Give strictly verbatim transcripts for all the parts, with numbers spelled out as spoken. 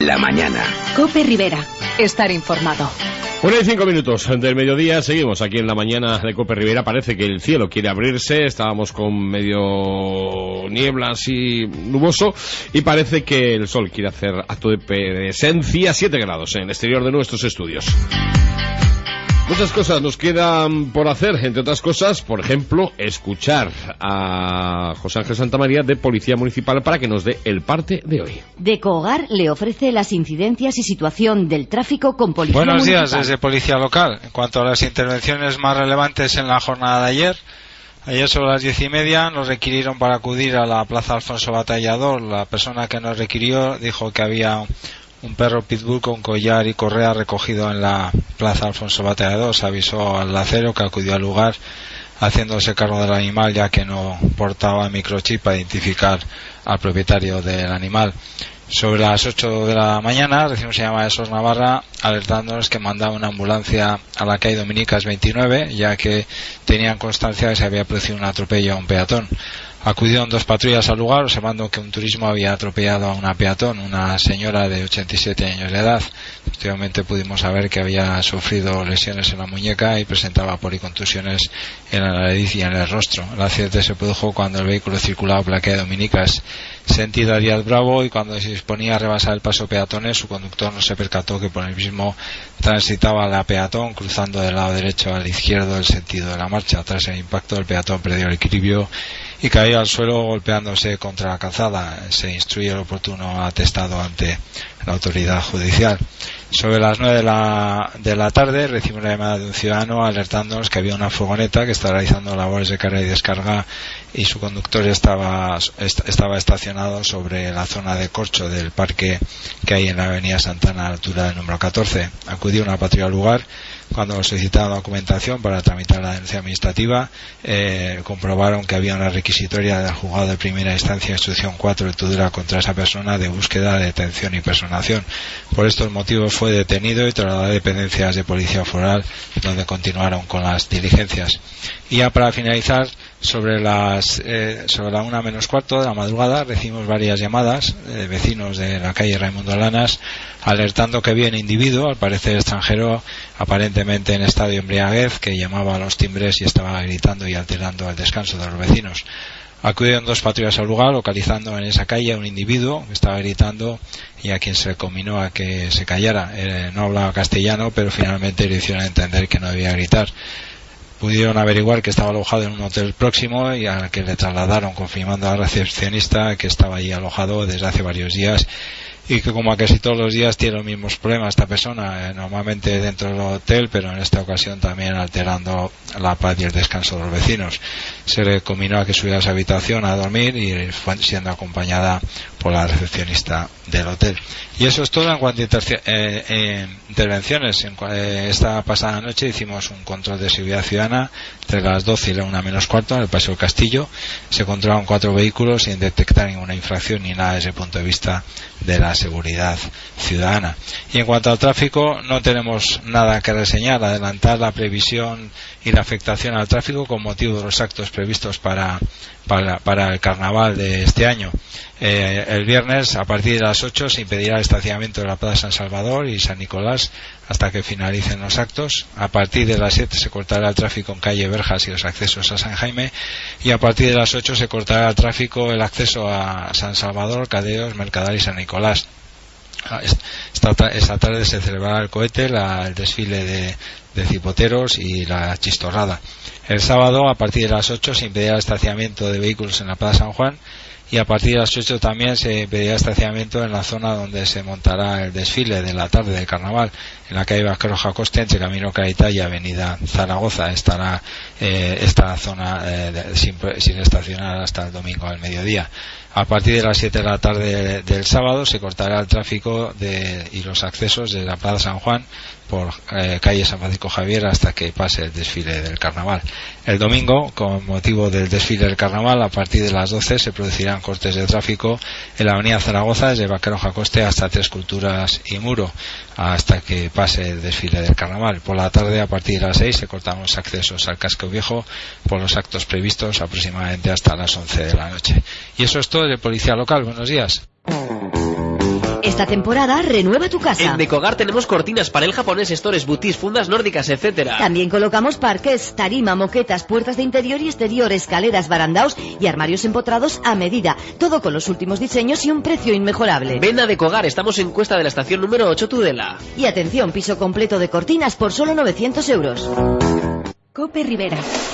la mañana. COPE Rivera. Estar informado. Una y cinco minutos del mediodía, seguimos aquí en la mañana de COPE Rivera. Parece que el cielo quiere abrirse, estábamos con medio niebla así nuboso y parece que el sol quiere hacer acto de presencia. Siete grados en el exterior de nuestros estudios. Muchas cosas nos quedan por hacer, entre otras cosas, por ejemplo, escuchar a José Ángel Santamaría de Policía Municipal para que nos dé el parte de hoy. Decohogar le ofrece las incidencias y situación del tráfico con Policía Buenos Municipal. Buenos días desde Policía Local. En cuanto a las intervenciones más relevantes en la jornada de ayer, ayer sobre las diez y media nos requirieron para acudir a la Plaza Alfonso Batallador. La persona que nos requirió dijo que había un perro pitbull con collar y correa recogido en la Plaza Alfonso Batallador. Se avisó al lacero, que acudió al lugar haciéndose cargo del animal, ya que no portaba microchip para identificar al propietario del animal. Sobre las ocho de la mañana recibimos una llamada de SOS Navarra alertándonos que mandaba una ambulancia a la calle Dominicas veintinueve, ya que tenían constancia de que se había producido un atropello a un peatón. Acudieron dos patrullas al lugar observando que un turismo había atropellado a una peatón, una señora de ochenta y siete años de edad. Efectivamente pudimos saber que había sufrido lesiones en la muñeca y presentaba policontusiones en la nariz y en el rostro. El accidente se produjo cuando el vehículo circulaba por la calle Dominicas sentido a Díaz Bravo, y cuando se disponía a rebasar el paso peatones, su conductor no se percató que por el mismo transitaba la peatón, cruzando del lado derecho al izquierdo el sentido de la marcha. Tras el impacto, el peatón perdió el equilibrio y cayó al suelo golpeándose contra la calzada. Se instruye el oportuno atestado ante la autoridad judicial. Sobre las nueve de la, de la tarde recibimos una llamada de un ciudadano alertándonos que había una furgoneta que estaba realizando labores de carga y descarga y su conductor estaba, est- estaba estacionado sobre la zona de corcho del parque que hay en la avenida Santana, a la altura del número catorce. Acudió una patrulla al lugar. Cuando solicitaron documentación para tramitar la denuncia administrativa, eh, comprobaron que había una requisitoria del juzgado de primera instancia, instrucción cuatro de Tudela, contra esa persona de búsqueda, detención y personación. Por estos motivos fue detenido y trasladado a dependencias de Policía Foral, donde continuaron con las diligencias. Y ya para finalizar, sobre las eh, sobre la una menos cuarto de la madrugada recibimos varias llamadas de vecinos de la calle Raimundo Lanas alertando que había un individuo, al parecer extranjero, aparentemente en estado de embriaguez, que llamaba a los timbres y estaba gritando y alterando el descanso de los vecinos. Acudieron dos patrullas al lugar, localizando en esa calle a un individuo que estaba gritando y a quien se le combinó a que se callara. Eh, no hablaba castellano, pero finalmente le hicieron entender que no debía gritar. Pudieron averiguar que estaba alojado en un hotel próximo y al que le trasladaron, confirmando a la recepcionista que estaba allí alojado desde hace varios días y que, como a casi todos los días, tiene los mismos problemas esta persona, eh, normalmente dentro del hotel, pero en esta ocasión también alterando la paz y el descanso de los vecinos. Se le combinó a que subiera a su habitación a dormir y fue siendo acompañada por la recepcionista del hotel. Y eso es todo en cuanto a inter- eh, eh, intervenciones. En, eh, esta pasada noche hicimos un control de seguridad ciudadana entre las doce y la una menos cuarto en el Paseo del Castillo. Se controlaron cuatro vehículos sin detectar ninguna infracción ni nada desde el punto de vista de la seguridad ciudadana. Y en cuanto al tráfico, no tenemos nada que reseñar. Adelantar la previsión y la afectación al tráfico con motivo de los actos previstos para, para, para el carnaval de este año. Eh, el viernes, a partir de las ocho, se impedirá el estacionamiento de la Plaza San Salvador y San Nicolás hasta que finalicen los actos. A partir de las siete se cortará el tráfico en calle Verjas y los accesos a San Jaime, y a partir de las ocho se cortará el tráfico, el acceso a San Salvador, Cadeos, Mercadal y San Nicolás. Esta, esta tarde se celebrará el cohete, la, el desfile de, de cipoteros y la chistorrada. El sábado, a partir de las ocho, se impedirá el estacionamiento de vehículos en la Plaza San Juan, y a partir de las ocho también se pedirá estacionamiento en la zona donde se montará el desfile de la tarde del carnaval, en la calle Vasqueroja Coste, entre Camino Caritá y Avenida Zaragoza. Estará eh, esta zona eh, de, sin, sin estacionar hasta el domingo al mediodía. A partir de las siete de la tarde del sábado se cortará el tráfico de, y los accesos de la Plaza San Juan por eh, calle San Francisco Javier hasta que pase el desfile del carnaval. El domingo, con motivo del desfile del carnaval, a partir de las doce se producirán cortes de tráfico en la avenida Zaragoza desde Vaqueroja Coste hasta Tres Culturas y Muro hasta que pase el desfile del carnaval. Por la tarde, a partir de las seis, se cortan los accesos al Casco Viejo por los actos previstos aproximadamente hasta las once de la noche. Y eso es todo de Policía Local. Buenos días. Esta temporada renueva tu casa. En Decogar tenemos cortinas, panel japonés, stores, boutis, fundas nórdicas, etcétera. También colocamos parques, tarima, moquetas, puertas de interior y exterior, escaleras, barandaos y armarios empotrados a medida. Todo con los últimos diseños y un precio inmejorable. Ven a Decogar, estamos en Cuesta de la Estación número ocho, Tudela. Y atención, piso completo de cortinas por solo novecientos euros. Cope Rivera.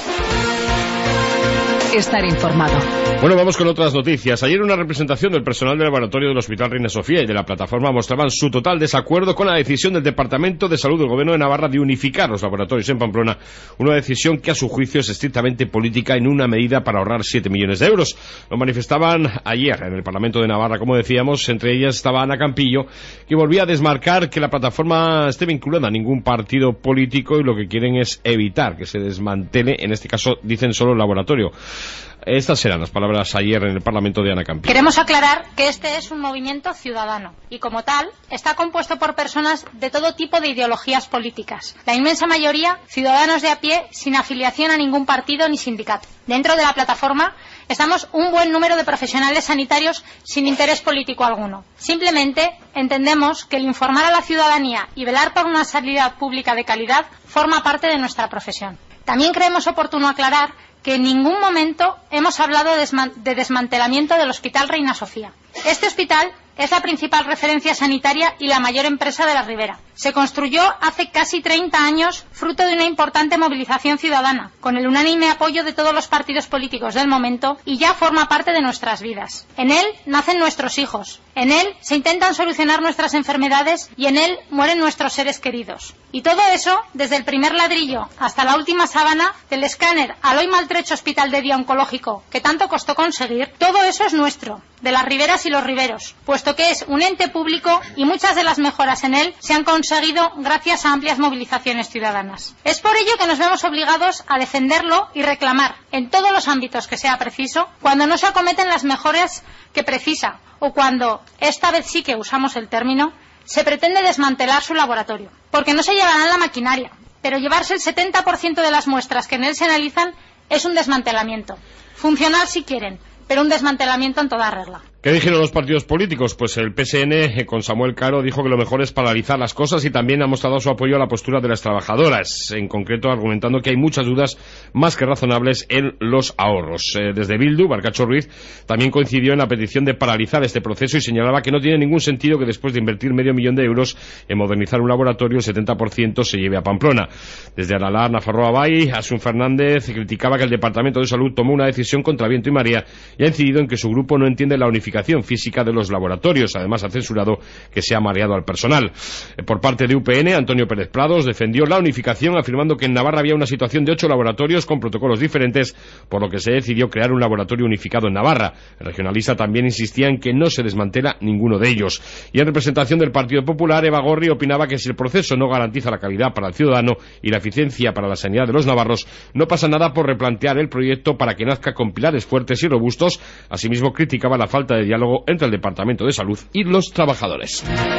Estar informado. Bueno, vamos con otras noticias. Ayer una representación del personal del laboratorio del Hospital Reina Sofía y de la plataforma mostraban su total desacuerdo con la decisión del Departamento de Salud del Gobierno de Navarra de unificar los laboratorios en Pamplona, una decisión que a su juicio es estrictamente política en una medida para ahorrar siete millones de euros. Lo manifestaban ayer en el Parlamento de Navarra, como decíamos, entre ellas estaba Ana Campillo, que volvía a desmarcar que la plataforma esté vinculada a ningún partido político y lo que quieren es evitar que se desmantele, en este caso dicen solo el laboratorio. Estas eran las palabras ayer en el Parlamento de Ana Campillo. Queremos aclarar que este es un movimiento ciudadano y, como tal, está compuesto por personas de todo tipo de ideologías políticas. La inmensa mayoría, ciudadanos de a pie, sin afiliación a ningún partido ni sindicato. Dentro de la plataforma estamos un buen número de profesionales sanitarios sin interés político alguno. Simplemente entendemos que el informar a la ciudadanía y velar por una sanidad pública de calidad forma parte de nuestra profesión. También creemos oportuno aclarar que en ningún momento hemos hablado de desmantelamiento del Hospital Reina Sofía. Este hospital es la principal referencia sanitaria y la mayor empresa de la Ribera. Se construyó hace casi treinta años fruto de una importante movilización ciudadana, con el unánime apoyo de todos los partidos políticos del momento, y ya forma parte de nuestras vidas. En él nacen nuestros hijos, en él se intentan solucionar nuestras enfermedades y en él mueren nuestros seres queridos. Y todo eso, desde el primer ladrillo hasta la última sábana, del escáner al hoy maltrecho hospital de día oncológico que tanto costó conseguir, todo eso es nuestro, de las riberas y los riberos, puesto que es un ente público y muchas de las mejoras en él se han conseguido gracias a amplias movilizaciones ciudadanas. Es por ello que nos vemos obligados a defenderlo y reclamar, en todos los ámbitos que sea preciso, cuando no se acometen las mejoras que precisa o cuando, esta vez sí que usamos el término, se pretende desmantelar su laboratorio. Porque no se llevarán la maquinaria, pero llevarse el setenta por ciento de las muestras que en él se analizan es un desmantelamiento. Funcional si quieren, pero un desmantelamiento en toda regla. ¿Qué dijeron los partidos políticos? Pues el P S N, con Samuel Caro, dijo que lo mejor es paralizar las cosas y también ha mostrado su apoyo a la postura de las trabajadoras, en concreto argumentando que hay muchas dudas más que razonables en los ahorros. Eh, desde Bildu, Barcacho Ruiz también coincidió en la petición de paralizar este proceso y señalaba que no tiene ningún sentido que después de invertir medio millón de euros en modernizar un laboratorio, el setenta por ciento se lleve a Pamplona. Desde Aralar, Nafarroa Bay, Asun Fernández criticaba que el Departamento de Salud tomó una decisión contra viento y marea y ha incidido en que su grupo no entiende la unificación física de los laboratorios. Además ha censurado que se ha mareado al personal. Por parte de U P N, Antonio Pérez Prados defendió la unificación afirmando que en Navarra había una situación de ocho laboratorios con protocolos diferentes, por lo que se decidió crear un laboratorio unificado en Navarra. El regionalista también insistía en que no se desmantela ninguno de ellos. Y en representación del Partido Popular, Eva Gorri opinaba que si el proceso no garantiza la calidad para el ciudadano y la eficiencia para la sanidad de los navarros, no pasa nada por replantear el proyecto para que nazca con pilares fuertes y robustos. Asimismo criticaba la falta de diálogo entre el Departamento de Salud y los trabajadores.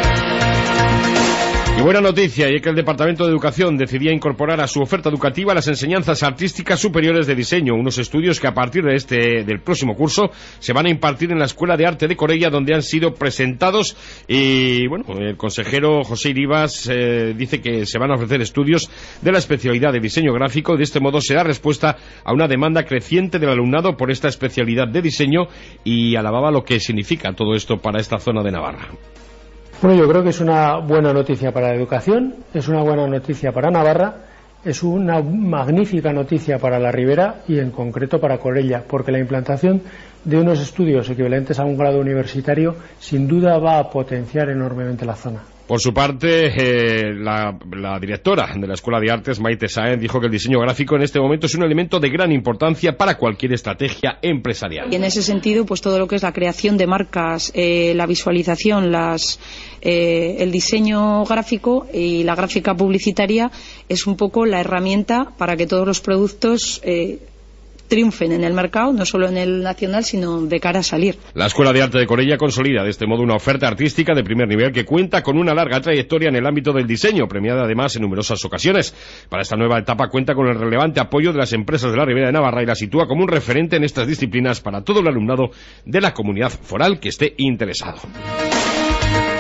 Y buena noticia, y es que el Departamento de Educación decidía incorporar a su oferta educativa las enseñanzas artísticas superiores de diseño, unos estudios que a partir de este del próximo curso se van a impartir en la Escuela de Arte de Corella, donde han sido presentados. Y bueno, el consejero José Iribas eh, dice que se van a ofrecer estudios de la especialidad de diseño gráfico y de este modo se da respuesta a una demanda creciente del alumnado por esta especialidad de diseño, y alababa lo que significa todo esto para esta zona de Navarra. Bueno, yo creo que es una buena noticia para la educación, es una buena noticia para Navarra, es una magnífica noticia para la Ribera y en concreto para Corella, porque la implantación de unos estudios equivalentes a un grado universitario sin duda va a potenciar enormemente la zona. Por su parte, eh, la, la directora de la Escuela de Artes, Maite Sáenz, dijo que el diseño gráfico en este momento es un elemento de gran importancia para cualquier estrategia empresarial. Y en ese sentido, pues todo lo que es la creación de marcas, eh, la visualización, las, eh, el diseño gráfico y la gráfica publicitaria es un poco la herramienta para que todos los productos eh, triunfen en el mercado, no solo en el nacional, sino de cara a salir. La Escuela de Arte de Corella consolida de este modo una oferta artística de primer nivel que cuenta con una larga trayectoria en el ámbito del diseño, premiada además en numerosas ocasiones. Para esta nueva etapa cuenta con el relevante apoyo de las empresas de la Ribera de Navarra y la sitúa como un referente en estas disciplinas para todo el alumnado de la comunidad foral que esté interesado.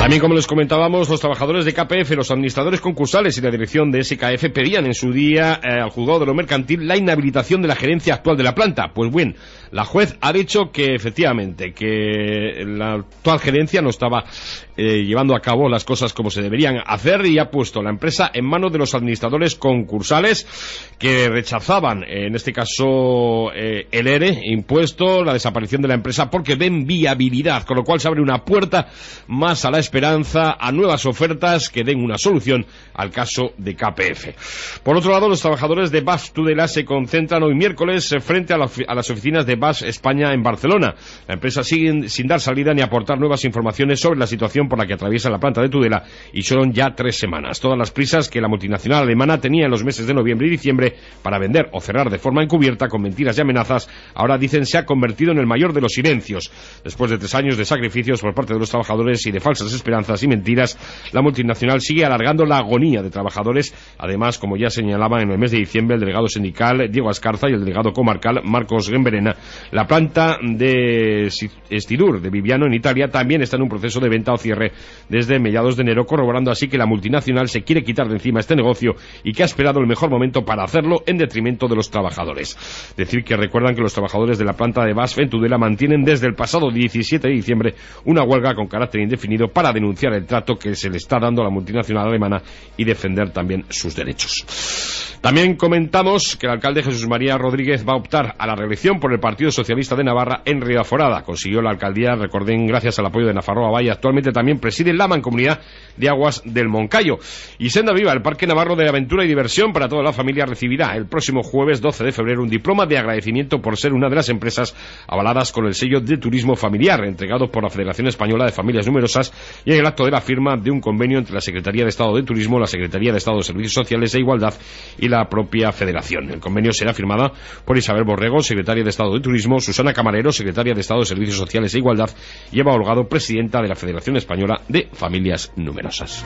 También, como les comentábamos, los trabajadores de K P F, los administradores concursales y la dirección de S K F pedían en su día eh, al juzgado de lo mercantil la inhabilitación de la gerencia actual de la planta. Pues bien, la juez ha dicho que efectivamente que la actual gerencia no estaba eh, llevando a cabo las cosas como se deberían hacer y ha puesto la empresa en manos de los administradores concursales que rechazaban, en este caso, eh, el E R E impuesto, la desaparición de la empresa, porque ven viabilidad, con lo cual se abre una puerta más a la esperanza, a nuevas ofertas que den una solución al caso de K P F. Por otro lado, los trabajadores de B A S Tudela se concentran hoy miércoles frente a, la, a las oficinas de B A S España en Barcelona. La empresa sigue sin dar salida ni aportar nuevas informaciones sobre la situación por la que atraviesa la planta de Tudela, y son ya tres semanas. Todas las prisas que la multinacional alemana tenía en los meses de noviembre y diciembre para vender o cerrar de forma encubierta con mentiras y amenazas, ahora dicen se ha convertido en el mayor de los silencios. Después de tres años de sacrificios por parte de los trabajadores y de falsas esperanzas y mentiras, la multinacional sigue alargando la agonía de trabajadores. Además, como ya señalaba en el mes de diciembre el delegado sindical Diego Ascarza y el delegado comarcal Marcos Gemberena, la planta de Estidur de Viviano en Italia también está en un proceso de venta o cierre desde mediados de enero, corroborando así que la multinacional se quiere quitar de encima este negocio y que ha esperado el mejor momento para hacerlo en detrimento de los trabajadores. Decir que recuerdan que los trabajadores de la planta de B A S F en Tudela mantienen desde el pasado diecisiete de diciembre una huelga con carácter indefinido para denunciar el trato que se le está dando a la multinacional alemana y defender también sus derechos. También comentamos que el alcalde Jesús María Rodríguez va a optar a la reelección por el Partido Socialista de Navarra en Riaforada. Consiguió la alcaldía, recordén, gracias al apoyo de Nafarroa Valle. Actualmente también preside la Mancomunidad de Aguas del Moncayo. Y Senda Viva, el Parque Navarro de Aventura y Diversión para toda la familia, recibirá el próximo jueves doce de febrero un diploma de agradecimiento por ser una de las empresas avaladas con el sello de turismo familiar, entregado por la Federación Española de Familias Numerosas, y en el acto de la firma de un convenio entre la Secretaría de Estado de Turismo, la Secretaría de Estado de Servicios Sociales e Igualdad y la propia Federación. El convenio será firmado por Isabel Borrego, secretaria de Estado de Turismo, Susana Camarero, secretaria de Estado de Servicios Sociales e Igualdad, y Eva Holgado, presidenta de la Federación Española de Familias Numerosas.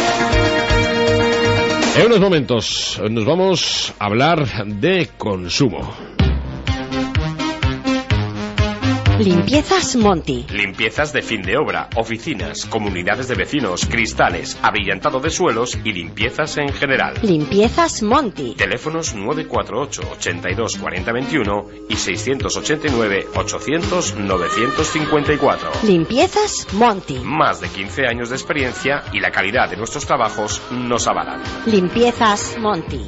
En unos momentos nos vamos a hablar de consumo. Limpiezas Monti. Limpiezas de fin de obra, oficinas, comunidades de vecinos, cristales, abrillantado de suelos y limpiezas en general. Limpiezas Monti. Teléfonos nueve cuatro ocho, ochenta y dos, cuarenta veintiuno y seiscientos ochenta y nueve, ochocientos, novecientos cincuenta y cuatro. Limpiezas Monti. Más de quince años de experiencia y la calidad de nuestros trabajos nos avalan. Limpiezas Monti.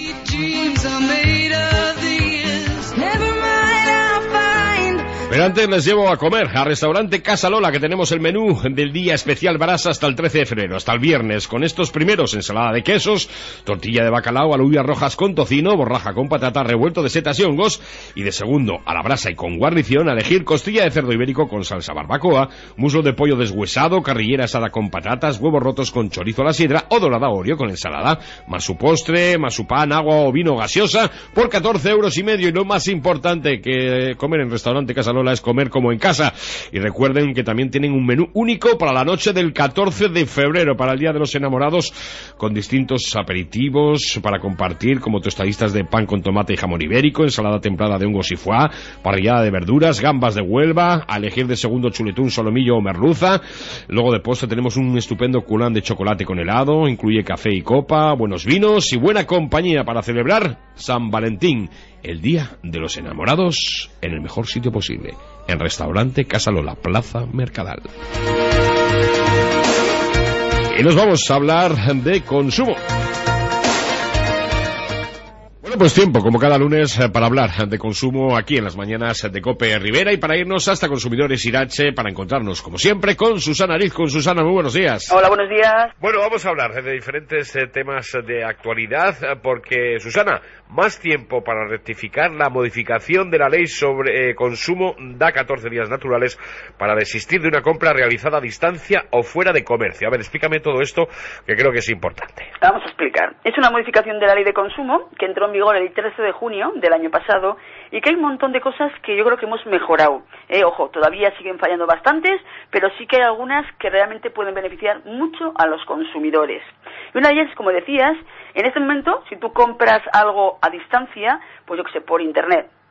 Pero antes les llevo a comer al restaurante Casa Lola, que tenemos el menú del día especial Brasa hasta el trece de febrero, hasta el viernes, con estos primeros: ensalada de quesos, tortilla de bacalao, alubias rojas con tocino, borraja con patata, revuelto de setas y hongos, y de segundo, a la brasa y con guarnición, a elegir costilla de cerdo ibérico con salsa barbacoa, muslo de pollo deshuesado, carrillera asada con patatas, huevos rotos con chorizo a la sidra o dorada Oreo con ensalada, más su postre, más su pan, agua o vino gaseosa, por catorce euros y medio. Y lo más importante que comer en restaurante Casa Lola es comer como en casa. Y recuerden que también tienen un menú único para la noche del catorce de febrero, para el Día de los Enamorados, con distintos aperitivos para compartir, como tostaditas de pan con tomate y jamón ibérico, ensalada templada de hongos y foie, parrillada de verduras, gambas de Huelva, a elegir de segundo chuletón, solomillo o merluza. Luego de postre tenemos un estupendo culán de chocolate con helado, incluye café y copa, buenos vinos y buena compañía para celebrar San Valentín, el Día de los Enamorados, en el mejor sitio posible, en restaurante Casa Lola, Plaza Mercadal. Y nos vamos a hablar de consumo. Bueno, pues tiempo, como cada lunes, para hablar de consumo aquí en las mañanas de COPE Rivera, y para irnos hasta Consumidores Irache, para encontrarnos, como siempre, con Susana Ariz. Con Susana, muy buenos días. Hola, buenos días. Bueno, vamos a hablar de diferentes eh, temas de actualidad, porque, Susana, más tiempo para rectificar la modificación de la ley sobre eh, consumo da catorce días naturales para desistir de una compra realizada a distancia o fuera de comercio. A ver, explícame todo esto, que creo que es importante. Vamos a explicar. Es una modificación de la ley de consumo que entró en vigor el trece de junio del año pasado y que hay un montón de cosas que yo creo que hemos mejorado. Eh, ojo, todavía siguen fallando bastantes, pero sí que hay algunas que realmente pueden beneficiar mucho a los consumidores. Y una de ellas, como decías, en este momento, si tú compras algo a distancia, pues yo que sé, por internet,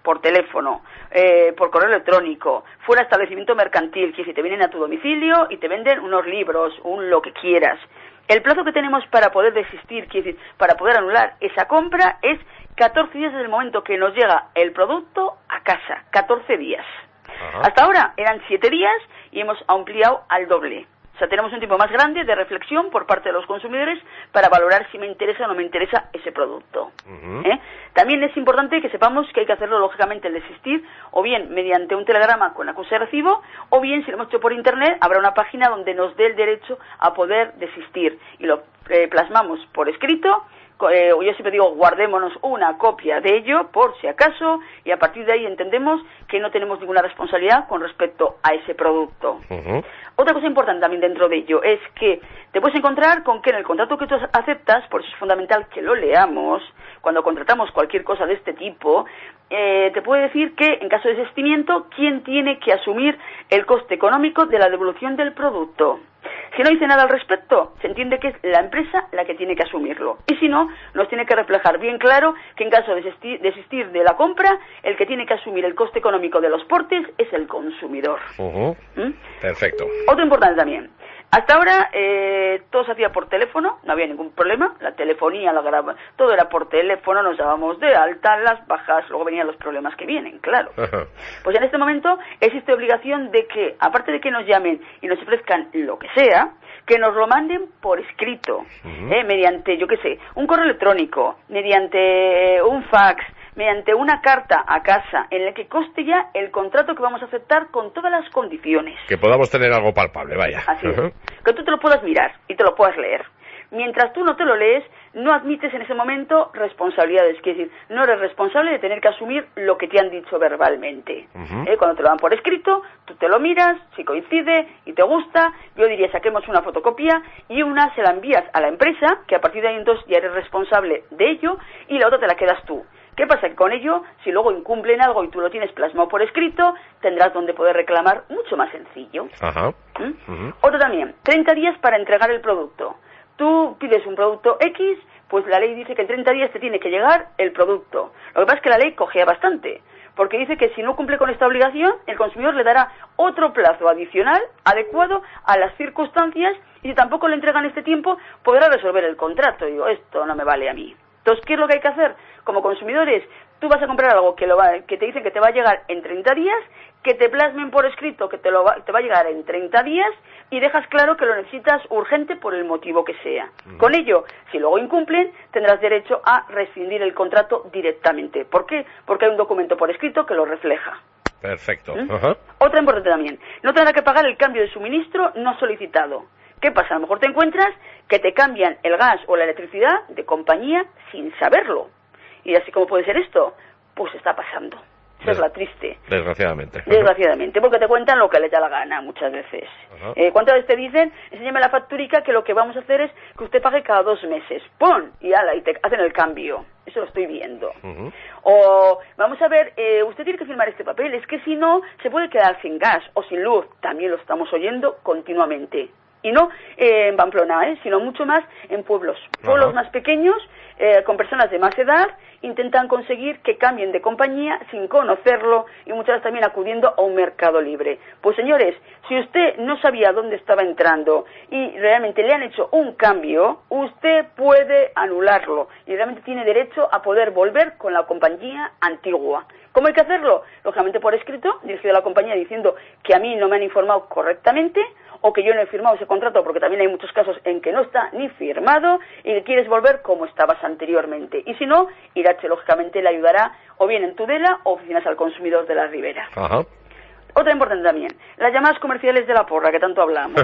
por teléfono, eh, por correo electrónico, fuera establecimiento mercantil, que si te vienen a tu domicilio y te venden unos libros, un lo que quieras. El plazo que tenemos para poder desistir, quiere decir, para poder anular esa compra, es catorce días desde el momento que nos llega el producto a casa. catorce días. Ajá. Hasta ahora eran siete días y hemos ampliado al doble. O sea, tenemos un tiempo más grande de reflexión por parte de los consumidores para valorar si me interesa o no me interesa ese producto. Uh-huh. ¿Eh? También es importante que sepamos que hay que hacerlo, lógicamente, el desistir, o bien mediante un telegrama con acuse de recibo, o bien, si lo hemos hecho por internet, habrá una página donde nos dé el derecho a poder desistir. Y lo eh, plasmamos por escrito. Eh, yo siempre digo, guardémonos una copia de ello por si acaso, y a partir de ahí entendemos que no tenemos ninguna responsabilidad con respecto a ese producto. Uh-huh. Otra cosa importante también dentro de ello es que te puedes encontrar con que en el contrato que tú aceptas, por eso es fundamental que lo leamos, cuando contratamos cualquier cosa de este tipo, eh, te puede decir que en caso de desistimiento, ¿quién tiene que asumir el coste económico de la devolución del producto? Si no dice nada al respecto, se entiende que es la empresa la que tiene que asumirlo. Y si no, nos tiene que reflejar bien claro que en caso de desistir, desistir de la compra, el que tiene que asumir el coste económico de los portes es el consumidor. Uh-huh. ¿Mm? Perfecto. Otro importante también. Hasta ahora eh, todo se hacía por teléfono, no había ningún problema, la telefonía, la graba, todo era por teléfono, nos dábamos de alta, las bajas, luego venían los problemas que vienen, claro. Uh-huh. Pues en este momento existe obligación de que, aparte de que nos llamen y nos ofrezcan lo que sea, que nos lo manden por escrito, uh-huh. eh, mediante, yo qué sé, un correo electrónico, mediante un fax, mediante una carta a casa en la que conste ya el contrato que vamos a aceptar con todas las condiciones. Que podamos tener algo palpable, vaya. Así es. Uh-huh. Que tú te lo puedas mirar y te lo puedas leer. Mientras tú no te lo lees, no admites en ese momento responsabilidades. Quiere decir, no eres responsable de tener que asumir lo que te han dicho verbalmente. Uh-huh. ¿Eh? Cuando te lo dan por escrito, tú te lo miras, si coincide y te gusta, yo diría saquemos una fotocopia y una se la envías a la empresa, que a partir de ahí entonces ya eres responsable de ello, y la otra te la quedas tú. ¿Qué pasa? Que con ello, si luego incumplen algo y tú lo tienes plasmado por escrito, tendrás donde poder reclamar mucho más sencillo. Ajá. ¿Mm? Uh-huh. Otro también, treinta días para entregar el producto. Tú pides un producto X, pues la ley dice que en treinta días te tiene que llegar el producto. Lo que pasa es que la ley cogea bastante, porque dice que si no cumple con esta obligación, el consumidor le dará otro plazo adicional, adecuado a las circunstancias, y si tampoco le entregan este tiempo, podrá resolver el contrato. Digo, esto no me vale a mí. Entonces, ¿qué es lo que hay que hacer? Como consumidores, tú vas a comprar algo que, lo va, que te dicen que te va a llegar en treinta días, que te plasmen por escrito que te, lo va, te va a llegar en treinta días, y dejas claro que lo necesitas urgente por el motivo que sea. Mm. Con ello, si luego incumplen, tendrás derecho a rescindir el contrato directamente. ¿Por qué? Porque hay un documento por escrito que lo refleja. Perfecto. ¿Mm? Uh-huh. Otra importante también, no tendrá que pagar el cambio de suministro no solicitado. ¿Qué pasa? A lo mejor te encuentras que te cambian el gas o la electricidad de compañía sin saberlo. Y así como puede ser esto, pues está pasando. Esa es la triste. Desgraciadamente. Desgraciadamente, porque te cuentan lo que les da la gana muchas veces. Uh-huh. Eh, ¿Cuántas veces te dicen, enséñame la facturica, que lo que vamos a hacer es que usted pague cada dos meses? ¡Pon! Y ala, y te hacen el cambio. Eso lo estoy viendo. Uh-huh. O, vamos a ver, eh, usted tiene que firmar este papel, es que si no, se puede quedar sin gas o sin luz. También lo estamos oyendo continuamente. Y no eh, en Pamplona, ¿eh? sino mucho más en pueblos. Pueblos uh-huh. más pequeños, eh, con personas de más edad, intentan conseguir que cambien de compañía sin conocerlo, y muchas veces también acudiendo a un mercado libre. Pues señores, si usted no sabía dónde estaba entrando y realmente le han hecho un cambio, usted puede anularlo y realmente tiene derecho a poder volver con la compañía antigua. ¿Cómo hay que hacerlo? Lógicamente por escrito, dirigido a la compañía diciendo que a mí no me han informado correctamente, o que yo no he firmado ese contrato, porque también hay muchos casos en que no está ni firmado y que quieres volver como estabas anteriormente. Y si no, Irache lógicamente le ayudará o bien en Tudela o oficinas al consumidor de la Ribera. Ajá. Otra importante también, las llamadas comerciales de la porra, que tanto hablamos,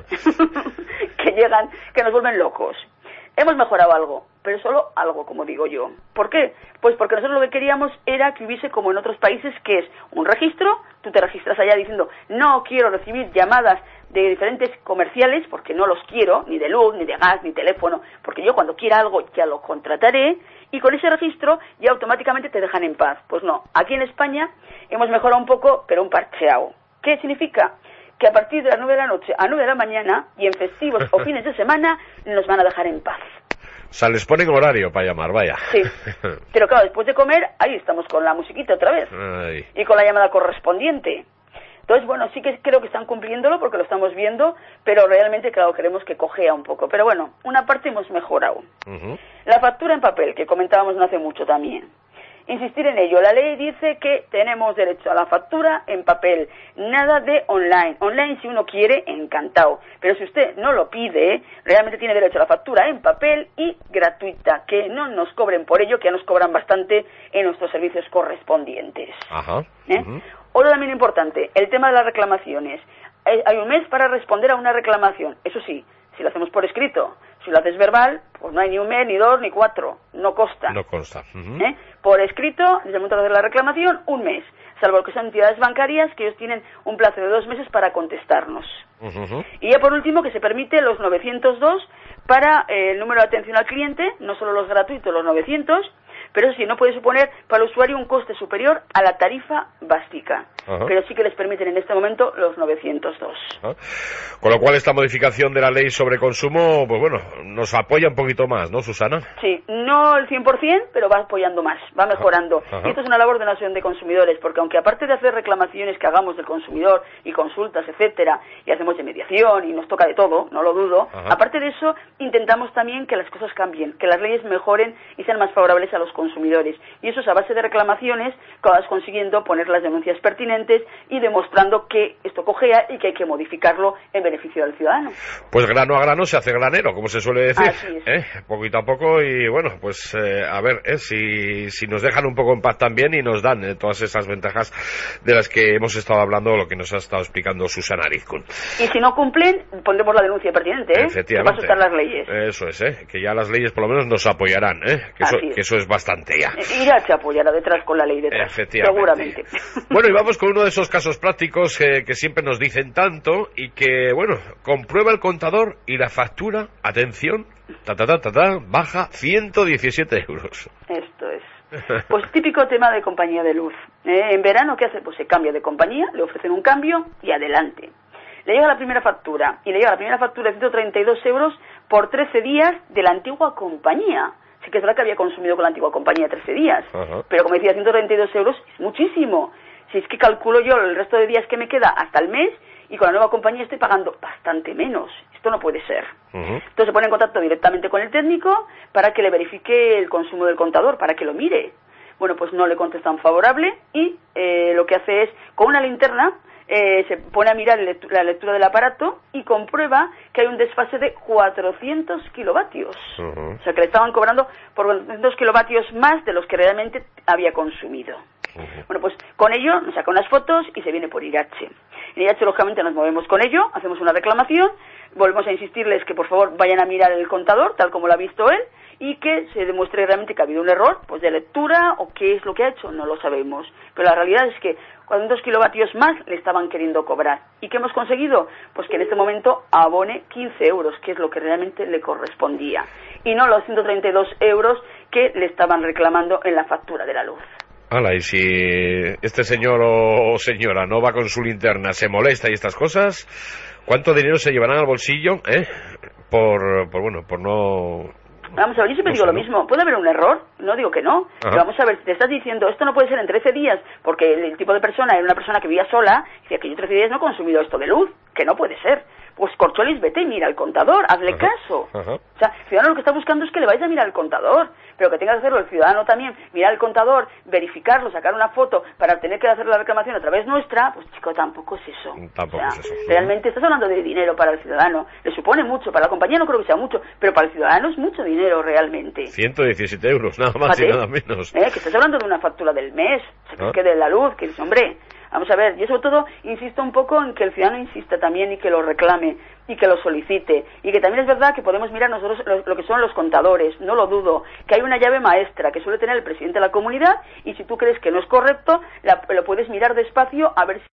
que llegan, que nos vuelven locos. Hemos mejorado algo, pero solo algo, como digo yo. ¿Por qué? Pues porque nosotros lo que queríamos era que hubiese como en otros países, que es un registro, tú te registras allá diciendo, no quiero recibir llamadas de diferentes comerciales, porque no los quiero, ni de luz, ni de gas, ni teléfono, porque yo cuando quiera algo ya lo contrataré, y con ese registro ya automáticamente te dejan en paz. Pues no, aquí en España hemos mejorado un poco, pero un parcheado. ¿Qué significa? Que a partir de las nueve de la noche a nueve de la mañana, y en festivos o fines de semana, nos van a dejar en paz. sea, les ponen horario para llamar, vaya. Sí, pero claro, después de comer, ahí estamos con la musiquita otra vez. Ay. Y con la llamada correspondiente. Entonces, bueno, sí que creo que están cumpliéndolo porque lo estamos viendo, pero realmente, claro, queremos que cojea un poco. Pero bueno, una parte hemos mejorado. Uh-huh. La factura en papel, que comentábamos no hace mucho también. Insistir en ello. La ley dice que tenemos derecho a la factura en papel, nada de online. Online, si uno quiere, encantado. Pero si usted no lo pide, realmente tiene derecho a la factura en papel y gratuita. Que no nos cobren por ello, que ya nos cobran bastante en nuestros servicios correspondientes. Ajá. ¿Eh? Uh-huh. Otro también importante, el tema de las reclamaciones. Hay un mes para responder a una reclamación. Eso sí, si lo hacemos por escrito. Si lo haces verbal, pues no hay ni un mes, ni dos, ni cuatro. No consta. No consta. Uh-huh. ¿Eh? Por escrito, desde el momento de hacer la reclamación, un mes. Salvo que son entidades bancarias, que ellos tienen un plazo de dos meses para contestarnos. Uh-huh. Y ya por último, que se permite los novecientos dos para eh, el número de atención al cliente, no solo los gratuitos, los novecientos, pero eso sí, no puede suponer para el usuario un coste superior a la tarifa básica. Uh-huh. Pero sí que les permiten en este momento los novecientos dos. Uh-huh. Con lo cual esta modificación de la ley sobre consumo, pues bueno, nos apoya un poquito más, ¿no, Susana? Sí, no el cien por cien, pero va apoyando más, va mejorando. Uh-huh. Y esto es una labor de la Asociación de Consumidores, porque aunque aparte de hacer reclamaciones que hagamos del consumidor y consultas, etcétera, y hacemos de mediación y nos toca de todo, no lo dudo, uh-huh. aparte de eso intentamos también que las cosas cambien, que las leyes mejoren y sean más favorables a los consumidores. Y eso es a base de reclamaciones que vas consiguiendo poner las denuncias pertinentes y demostrando que esto cojea y que hay que modificarlo en beneficio del ciudadano. Pues grano a grano se hace granero, como se suele decir. Así es. ¿Eh? Poquito a poco y bueno, pues eh, a ver, eh, si, si nos dejan un poco en paz también y nos dan eh, todas esas ventajas de las que hemos estado hablando, lo que nos ha estado explicando Susana Arizcún. Y si no cumplen, pondremos la denuncia pertinente, ¿eh? Efectivamente. Que va a asustar las leyes. Eso es, ¿eh? Que ya las leyes por lo menos nos apoyarán, ¿eh? Que eso, es. que eso es bastante ya. Y ya se apoyará detrás con la ley detrás. Efectivamente. Seguramente. Bueno, y vamos con uno de esos casos prácticos eh, que siempre nos dicen tanto y que, bueno, comprueba el contador y la factura, atención, ta ta ta ta, ta baja ciento diecisiete euros. Esto es. Pues típico tema de compañía de luz. ¿Eh? En verano, ¿qué hace? Pues se cambia de compañía, le ofrecen un cambio y adelante. Le llega la primera factura, y le llega la primera factura de ciento treinta y dos euros por trece días de la antigua compañía. Sí que es verdad que había consumido con la antigua compañía trece días, uh-huh. pero como decía, ciento treinta y dos euros es muchísimo. Si es que calculo yo el resto de días que me queda hasta el mes, y con la nueva compañía estoy pagando bastante menos. Esto no puede ser. Uh-huh. Entonces se pone en contacto directamente con el técnico para que le verifique el consumo del contador, para que lo mire. Bueno, pues no le contestan favorable y eh, lo que hace es, con una linterna, Eh, se pone a mirar la lectura del aparato y comprueba que hay un desfase de cuatrocientos kilovatios. Uh-huh. O sea, que le estaban cobrando por cuatrocientos kilovatios más de los que realmente había consumido. Uh-huh. Bueno, pues con ello nos saca unas fotos y se viene por I R H. En I R H, lógicamente, nos movemos con ello, hacemos una reclamación, volvemos a insistirles que por favor vayan a mirar el contador, tal como lo ha visto él, y que se demuestre realmente que ha habido un error, pues de lectura, o qué es lo que ha hecho, no lo sabemos. Pero la realidad es que cuatrocientos kilovatios más le estaban queriendo cobrar. ¿Y qué hemos conseguido? Pues que en este momento abone quince euros, que es lo que realmente le correspondía. Y no los ciento treinta y dos euros que le estaban reclamando en la factura de la luz. Hala, y si este señor o señora no va con su linterna, se molesta y estas cosas, ¿cuánto dinero se llevarán al bolsillo, eh? Por, por bueno, por no... Vamos a ver, yo siempre no digo sé, lo mismo. ¿no? ¿Puede haber un error? No digo que no. Pero vamos a ver, si te estás diciendo, esto no puede ser en trece días, porque el, el tipo de persona era una persona que vivía sola, y decía que yo trece días no he consumido esto de luz, que no puede ser. Pues corcholis, vete y mira al contador, hazle ajá, caso. Ajá. O sea, el ciudadano lo que está buscando es que le vayas a mirar al contador, pero que tenga que hacerlo el ciudadano también, mirar al contador, verificarlo, sacar una foto para tener que hacer la reclamación a través nuestra, pues chico, tampoco es eso. Tampoco o sea, es eso. Realmente estás hablando de dinero para el ciudadano, le supone mucho, para la compañía no creo que sea mucho, pero para el ciudadano es mucho dinero realmente. ciento diecisiete euros, nada más Fíjate, y nada menos. ¿eh? Que estás hablando de una factura del mes, o sea, ¿Ah? que de la luz, que dices, hombre... Vamos a ver, yo sobre todo insisto un poco en que el ciudadano insista también y que lo reclame y que lo solicite. Y que también es verdad que podemos mirar nosotros lo, lo que son los contadores, no lo dudo, que hay una llave maestra que suele tener el presidente de la comunidad y si tú crees que no es correcto, la, lo puedes mirar despacio a ver si...